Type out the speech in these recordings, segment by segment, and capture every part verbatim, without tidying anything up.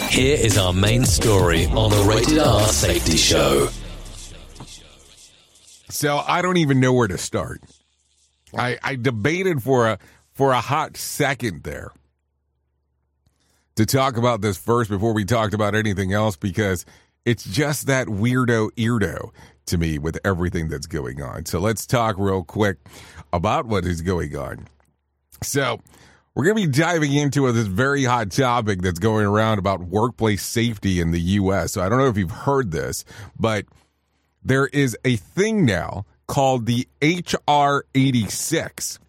Here is our main story on the Rated R Safety Show. So I don't even know where to start. I, I debated for a for a hot second there to talk about this first before we talked about anything else, because it's just that weirdo eardo to me with everything that's going on. So let's talk real quick about what is going on. So we're going to be diving into this very hot topic that's going around about workplace safety in the U S. So I don't know if you've heard this, but there is a thing now called the H R eighty-six.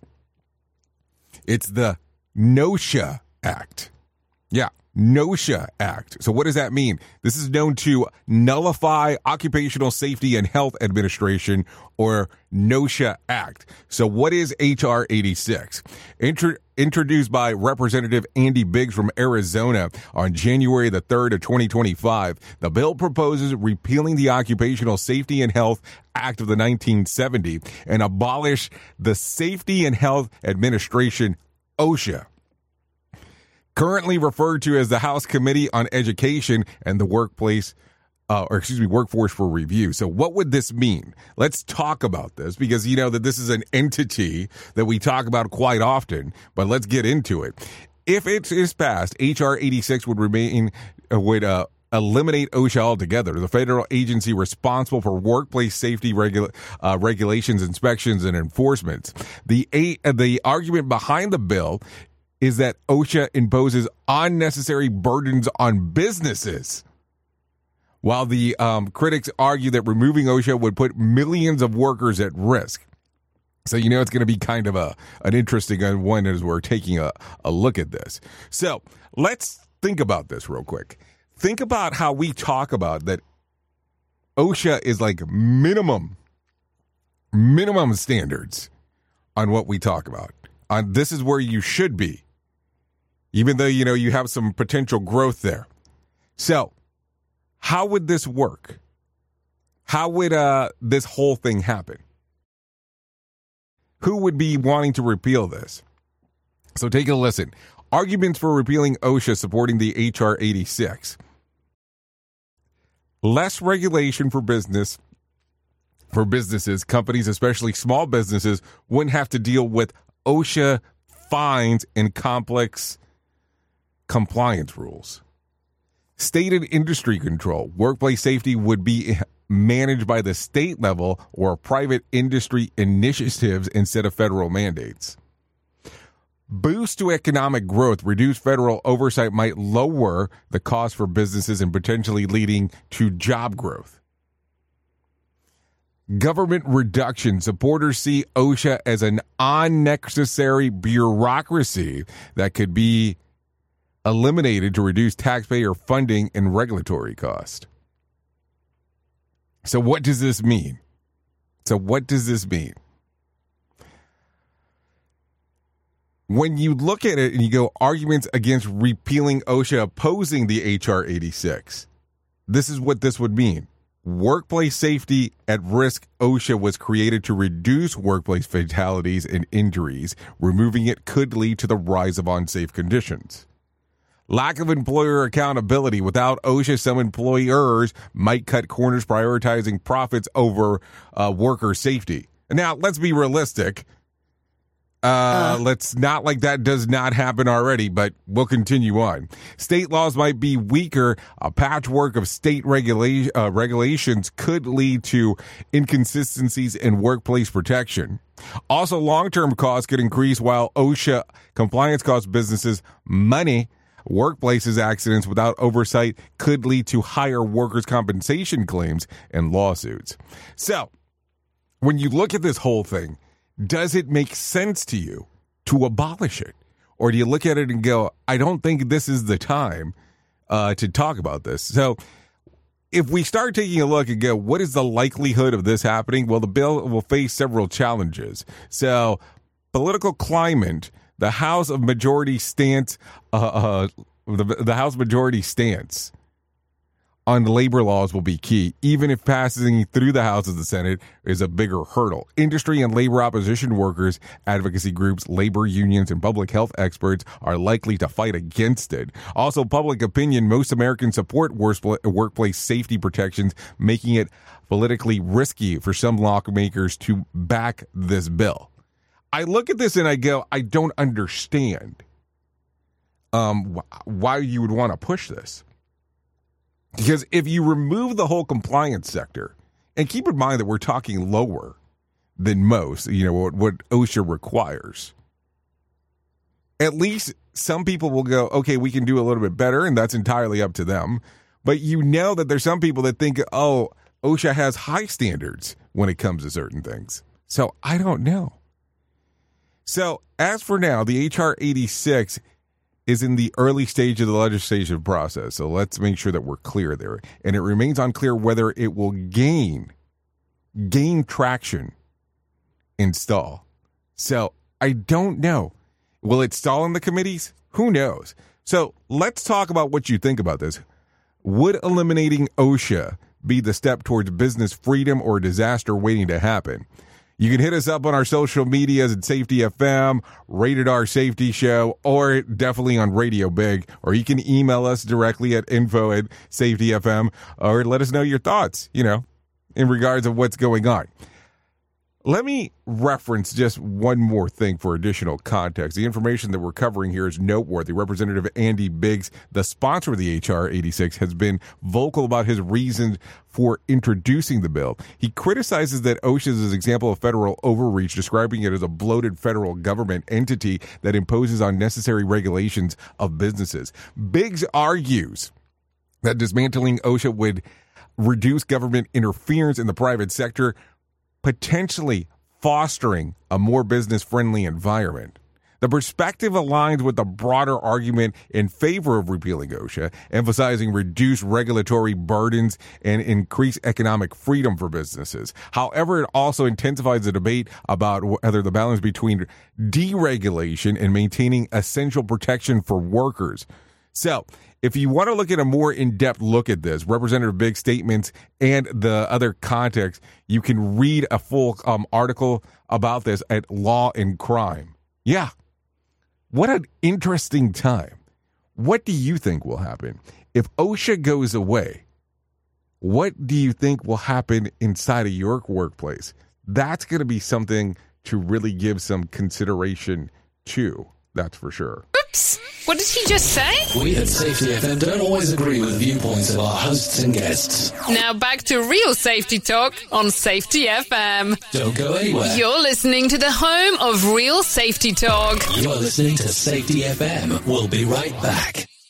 It's the NOSHA Act. Yeah, NOSHA Act. So what does that mean? This is known to nullify Occupational Safety and Health Administration, or NOSHA Act. So what is H R eighty-six? Intro- introduced by Representative Andy Biggs from Arizona on January the third of twenty twenty-five, the bill proposes repealing the Occupational Safety and Health Act of the nineteen seventy and abolish the Safety and Health Administration, OSHA, currently referred to as the House Committee on Education and the Workplace, uh, or excuse me, Workforce for Review. So what would this mean? Let's talk about this, because you know that this is an entity that we talk about quite often, but let's get into it. If it is passed, H R eighty-six would remain, uh, would, uh, eliminate OSHA altogether, the federal agency responsible for workplace safety regula- uh, regulations, inspections, and enforcement. The, eight, uh, the argument behind the bill is that OSHA imposes unnecessary burdens on businesses, while the um, critics argue that removing OSHA would put millions of workers at risk. So, you know, it's going to be kind of a an interesting one as we're taking a, a look at this. So let's think about this real quick. Think about how we talk about that OSHA is like minimum, minimum standards on what we talk about. On this is where you should be, even though, you know, you have some potential growth there. So how would this work? How would uh, this whole thing happen? Who would be wanting to repeal this? So take a listen. Arguments for repealing OSHA supporting the H R eighty-six. Less regulation for business, for businesses, companies, especially small businesses, wouldn't have to deal with OSHA fines and complex compliance rules. Stated industry control. Workplace safety would be managed by the state level or private industry initiatives instead of federal mandates. Boost to economic growth. Reduced federal oversight might lower the cost for businesses and potentially leading to job growth. Government reduction. Supporters see OSHA as an unnecessary bureaucracy that could be eliminated to reduce taxpayer funding and regulatory cost. So what does this mean? So what does this mean? When you look at it and you go arguments against repealing OSHA opposing the H R eighty-six, this is what this would mean. Workplace safety at risk. OSHA was created to reduce workplace fatalities and injuries. Removing it could lead to the rise of unsafe conditions. Lack of employer accountability. Without OSHA, some employers might cut corners prioritizing profits over uh, worker safety. Now, let's be realistic. Uh, uh, let's not like that does not happen already, but we'll continue on. State laws might be weaker. A patchwork of state regula- uh, regulations could lead to inconsistencies in workplace protection. Also, long-term costs could increase while OSHA compliance costs businesses money. Workplaces accidents without oversight could lead to higher workers' compensation claims and lawsuits. So, when you look at this whole thing, does it make sense to you to abolish it? Or do you look at it and go, I don't think this is the time uh, to talk about this? So if we start taking a look and go, what is the likelihood of this happening? Well, the bill will face several challenges. So political climate, the House of Majority stance, uh, uh, the, the House Majority stance on labor laws will be key, even if passing through the House of the Senate is a bigger hurdle. Industry and labor opposition workers, advocacy groups, labor unions, and public health experts are likely to fight against it. Also, public opinion, most Americans support workplace safety protections, making it politically risky for some lawmakers to back this bill. I look at this and I go, I don't understand um, wh- why you would want to push this. Because if you remove the whole compliance sector, and keep in mind that we're talking lower than most, you know, what, what OSHA requires, at least some people will go, okay, we can do a little bit better, and that's entirely up to them. But you know that there's some people that think, oh, OSHA has high standards when it comes to certain things. So I don't know. So as for now, the H R eighty-six is in the early stage of the legislative process. So let's make sure that we're clear there. And it remains unclear whether it will gain, gain traction and stall. So I don't know. Will it stall in the committees? Who knows? So let's talk about what you think about this. Would eliminating OSHA be the step towards business freedom or disaster waiting to happen? You can hit us up on our social medias at Safety F M, Rated R Safety Show, or definitely on Radio Big. Or you can email us directly at info at Safety F M, or let us know your thoughts, you know, in regards of what's going on. Let me reference just one more thing for additional context. The information that we're covering here is noteworthy. Representative Andy Biggs, the sponsor of the H R eighty-six, has been vocal about his reasons for introducing the bill. He criticizes that OSHA is an example of federal overreach, describing it as a bloated federal government entity that imposes unnecessary regulations of businesses. Biggs argues that dismantling OSHA would reduce government interference in the private sector, potentially fostering a more business-friendly environment. The perspective aligns with the broader argument in favor of repealing OSHA, emphasizing reduced regulatory burdens and increased economic freedom for businesses. However, it also intensifies the debate about whether the balance between deregulation and maintaining essential protection for workers. So, if you want to look at a more in-depth look at this, Representative Biggs' statements and the other context, you can read a full um, article about this at Law and Crime. Yeah. What an interesting time. What do you think will happen? If OSHA goes away, what do you think will happen inside of your workplace? That's going to be something to really give some consideration to. That's for sure. Oops. What did he just say? We at Safety F M don't always agree with viewpoints of our hosts and guests. Now back to real safety talk on Safety F M. Don't go anywhere. You're listening to the home of real safety talk. You're listening to Safety F M. We'll be right back.